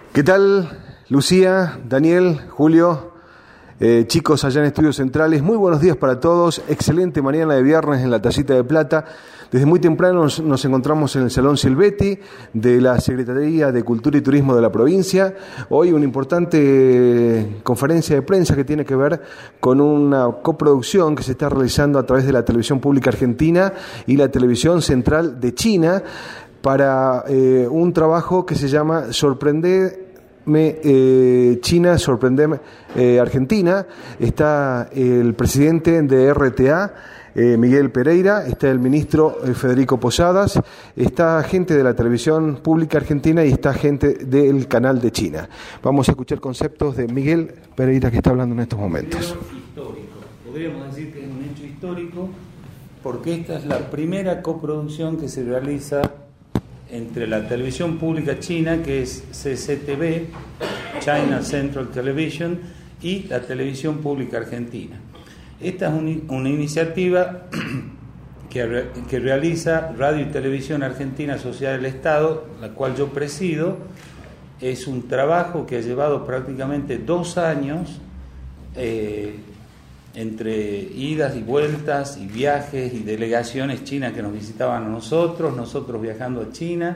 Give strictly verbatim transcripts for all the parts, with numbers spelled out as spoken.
¿Qué tal, Lucía, Daniel, Julio, eh, chicos allá en Estudios Centrales? Muy buenos días para todos. Excelente mañana de viernes en la Tacita de Plata. Desde muy temprano nos, nos encontramos en el Salón Silvetti de la Secretaría de Cultura y Turismo de la provincia. Hoy una importante conferencia de prensa que tiene que ver con una coproducción que se está realizando a través de la Televisión Pública Argentina y la Televisión Central de China para eh, un trabajo que se llama Sorprender Eh, China, Sorprendeme eh, Argentina. Está el presidente de R T A, eh, Miguel Pereira, está el ministro eh, Federico Posadas, está gente de la Televisión Pública Argentina y está gente del canal de China. Vamos a escuchar conceptos de Miguel Pereira, que está hablando en estos momentos. Histórico. Podríamos decir que es un hecho histórico porque esta es la primera coproducción que se realiza entre la televisión pública china, que es C C T V, China Central Television, y la televisión pública argentina. Esta es un, una iniciativa que, re, que realiza Radio y Televisión Argentina Sociedad del Estado, la cual yo presido. Es un trabajo que ha llevado prácticamente dos años, eh, entre idas y vueltas y viajes y delegaciones chinas que nos visitaban a nosotros, nosotros viajando a China,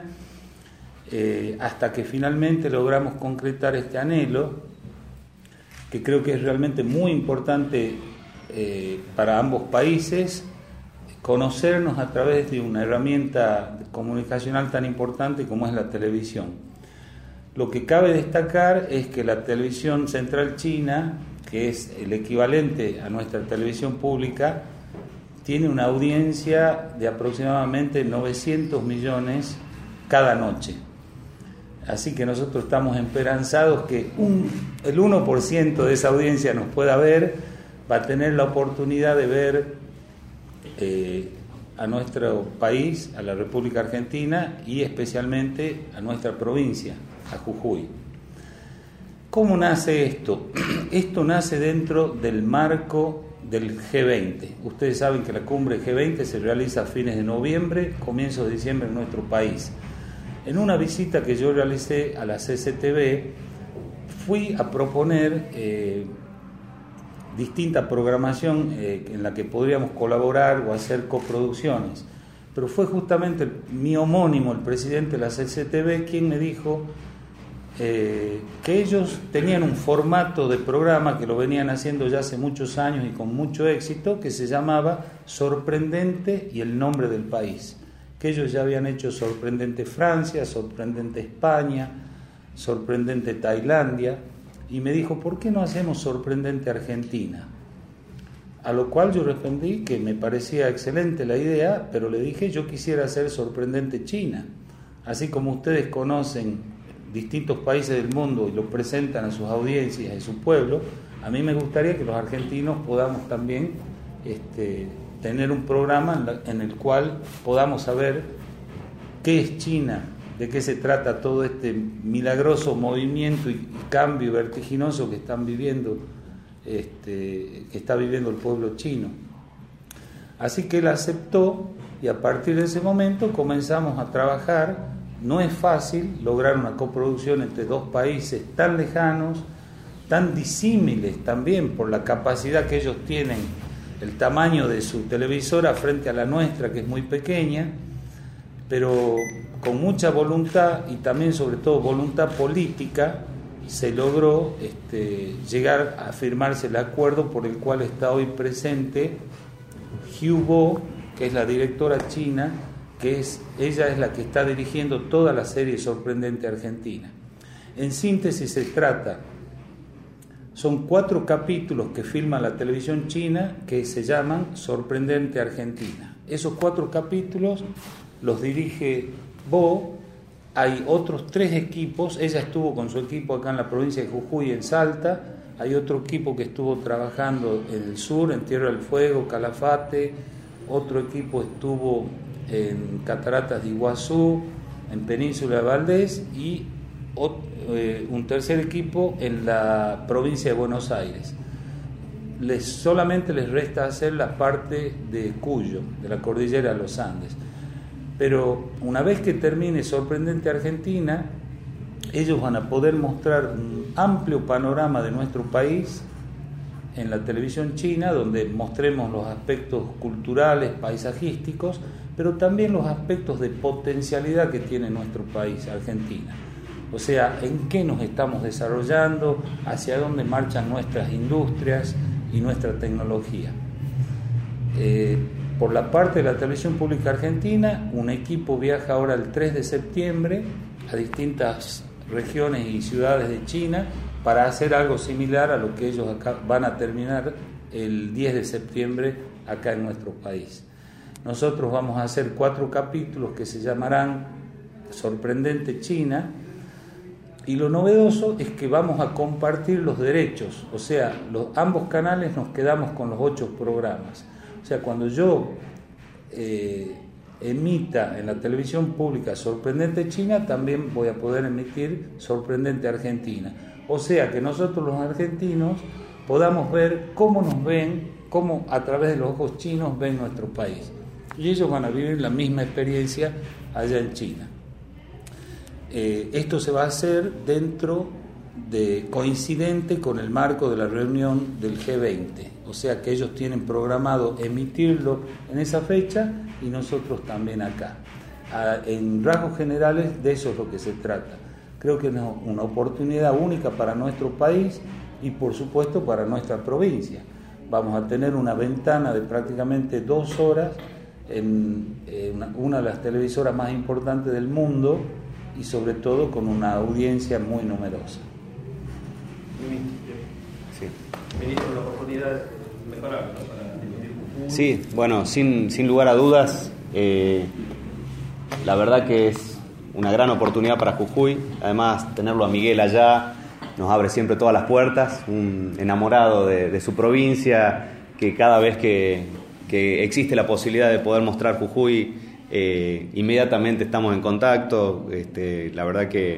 eh, hasta que finalmente logramos concretar este anhelo, que creo que es realmente muy importante eh, para ambos países, conocernos a través de una herramienta comunicacional tan importante como es la televisión. Lo que cabe destacar es que la televisión central china, que es el equivalente a nuestra televisión pública, tiene una audiencia de aproximadamente novecientos millones cada noche. Así que nosotros estamos esperanzados que un, el uno por ciento de esa audiencia nos pueda ver, va a tener la oportunidad de ver eh, a nuestro país, a la República Argentina y especialmente a nuestra provincia, a Jujuy. ¿Cómo nace esto? Esto nace dentro del marco del G veinte. Ustedes saben que la cumbre G veinte se realiza a fines de noviembre, comienzos de diciembre en nuestro país. En una visita que yo realicé a la C C T V, fui a proponer eh, distinta programación eh, en la que podríamos colaborar o hacer coproducciones. Pero fue justamente el, mi homónimo, el presidente de la C C T V, quien me dijo Eh, que ellos tenían un formato de programa que lo venían haciendo ya hace muchos años y con mucho éxito, que se llamaba Sorprendente y el nombre del país, que ellos ya habían hecho Sorprendente Francia, Sorprendente España, Sorprendente Tailandia, y me dijo, ¿por qué no hacemos Sorprendente Argentina? A lo cual yo respondí que me parecía excelente la idea, pero le dije, yo quisiera hacer Sorprendente China, así como ustedes conocen distintos países del mundo y lo presentan a sus audiencias y a su pueblo. A mí me gustaría que los argentinos podamos también este, tener un programa en, la, en el cual podamos saber qué es China, de qué se trata todo este milagroso movimiento y cambio vertiginoso que están viviendo, este, que está viviendo el pueblo chino. Así que él aceptó y a partir de ese momento comenzamos a trabajar. No es fácil lograr una coproducción entre dos países tan lejanos, tan disímiles también por la capacidad que ellos tienen, el tamaño de su televisora frente a la nuestra, que es muy pequeña, pero con mucha voluntad y también sobre todo voluntad política se logró este, llegar a firmarse el acuerdo por el cual está hoy presente Hu Bo, que es la directora china, que es, ella es la que está dirigiendo toda la serie Sorprendente Argentina. En síntesis se trata, son cuatro capítulos que filma la televisión china que se llaman Sorprendente Argentina. Esos cuatro capítulos los dirige Bo, hay otros tres equipos, ella estuvo con su equipo acá en la provincia de Jujuy, en Salta, hay otro equipo que estuvo trabajando en el sur, en Tierra del Fuego, Calafate, otro equipo estuvo en Cataratas de Iguazú, en Península de Valdés y eh, un tercer equipo en la provincia de Buenos Aires. Les, solamente les resta hacer la parte de Cuyo, de la cordillera de los Andes. Pero una vez que termine Sorprendente Argentina, ellos van a poder mostrar un amplio panorama de nuestro país en la televisión china, donde mostremos los aspectos culturales, paisajísticos, pero también los aspectos de potencialidad que tiene nuestro país, Argentina. O sea, en qué nos estamos desarrollando, hacia dónde marchan nuestras industrias y nuestra tecnología. Eh, por la parte de la televisión pública argentina, un equipo viaja ahora el tres de septiembre a distintas regiones y ciudades de China para hacer algo similar a lo que ellos acá van a terminar el diez de septiembre acá en nuestro país. Nosotros vamos a hacer cuatro capítulos que se llamarán Sorprendente China, y lo novedoso es que vamos a compartir los derechos, o sea, los, ambos canales nos quedamos con los ocho programas. O sea, cuando yo eh, emita en la televisión pública Sorprendente China, también voy a poder emitir Sorprendente Argentina. O sea, que nosotros los argentinos podamos ver cómo nos ven, cómo a través de los ojos chinos ven nuestro país. Y ellos van a vivir la misma experiencia allá en China. Eh, esto se va a hacer dentro de, coincidente con el marco de la reunión del G veinte, o sea que ellos tienen programado emitirlo en esa fecha y nosotros también acá. Ah, en rasgos generales de eso es lo que se trata. Creo que es una oportunidad única para nuestro país y por supuesto para nuestra provincia. Vamos a tener una ventana de prácticamente dos horas en, en una, una de las televisoras más importantes del mundo, y sobre todo con una audiencia muy numerosa. Sí. Ministro, la oportunidad mejorable, ¿no? Para discutir Jujuy. Sí, bueno, sin, sin lugar a dudas, eh, la verdad que es una gran oportunidad para Jujuy. Además, tenerlo a Miguel allá nos abre siempre todas las puertas, un enamorado de, de su provincia, que cada vez que, que existe la posibilidad de poder mostrar Jujuy, Eh, inmediatamente estamos en contacto. Este, la verdad que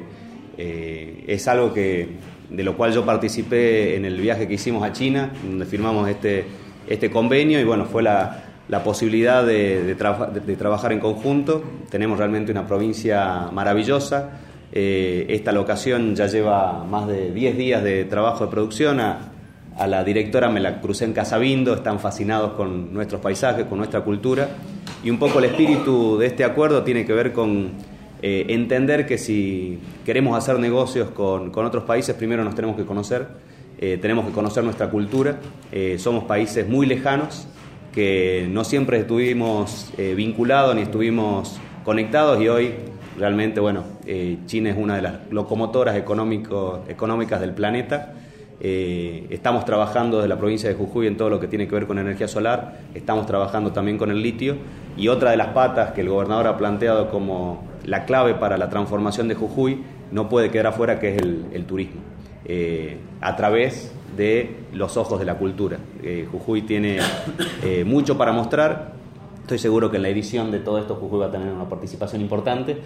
eh, es algo que, de lo cual yo participé en el viaje que hicimos a China, donde firmamos este, este convenio, y bueno, fue la, la posibilidad de, de, tra- de, de trabajar en conjunto. Tenemos realmente una provincia maravillosa. Eh, esta locación ya lleva más de diez días de trabajo de producción. A, a la directora me la crucé en Casabindo, están fascinados con nuestros paisajes, con nuestra cultura. Y un poco el espíritu de este acuerdo tiene que ver con eh, entender que si queremos hacer negocios con, con otros países, primero nos tenemos que conocer, eh, tenemos que conocer nuestra cultura. Eh, somos países muy lejanos, que no siempre estuvimos eh, vinculados ni estuvimos conectados, y hoy realmente, bueno, eh, China es una de las locomotoras económico, económicas del planeta. Eh, estamos trabajando desde la provincia de Jujuy en todo lo que tiene que ver con energía solar, estamos trabajando también con el litio, y otra de las patas que el gobernador ha planteado como la clave para la transformación de Jujuy no puede quedar afuera, que es el, el turismo, eh, a través de los ojos de la cultura. eh, Jujuy tiene eh, mucho para mostrar. Estoy seguro que en la edición de todo esto Jujuy va a tener una participación importante,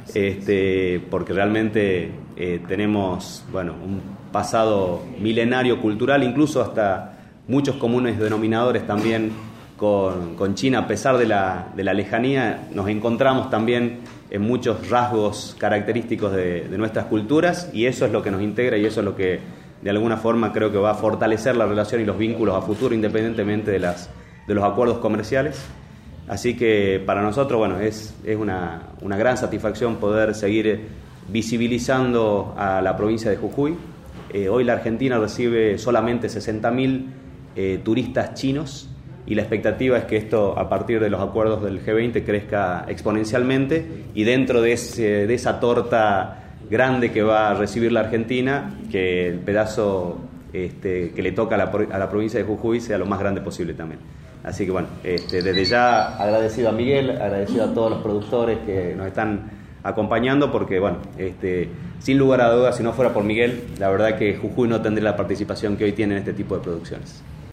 este, porque realmente eh, tenemos, bueno, un pasado milenario cultural, incluso hasta muchos comunes denominadores también con, con China. A pesar de la, de la lejanía, nos encontramos también en muchos rasgos característicos de, de nuestras culturas, y eso es lo que nos integra, y eso es lo que de alguna forma creo que va a fortalecer la relación y los vínculos a futuro, independientemente de, las, de los acuerdos comerciales. Así que para nosotros, bueno, es, es una, una gran satisfacción poder seguir visibilizando a la provincia de Jujuy. Eh, hoy la Argentina recibe solamente sesenta mil eh, turistas chinos, y la expectativa es que esto, a partir de los acuerdos del G veinte, crezca exponencialmente, y dentro de, ese, de esa torta grande que va a recibir la Argentina, que el pedazo este, que le toca a la, a la provincia de Jujuy sea lo más grande posible también. Así que bueno, este, desde ya agradecido a Miguel, agradecido a todos los productores que nos están acompañando, porque bueno, este, sin lugar a dudas, si no fuera por Miguel, la verdad que Jujuy no tendría la participación que hoy tiene en este tipo de producciones.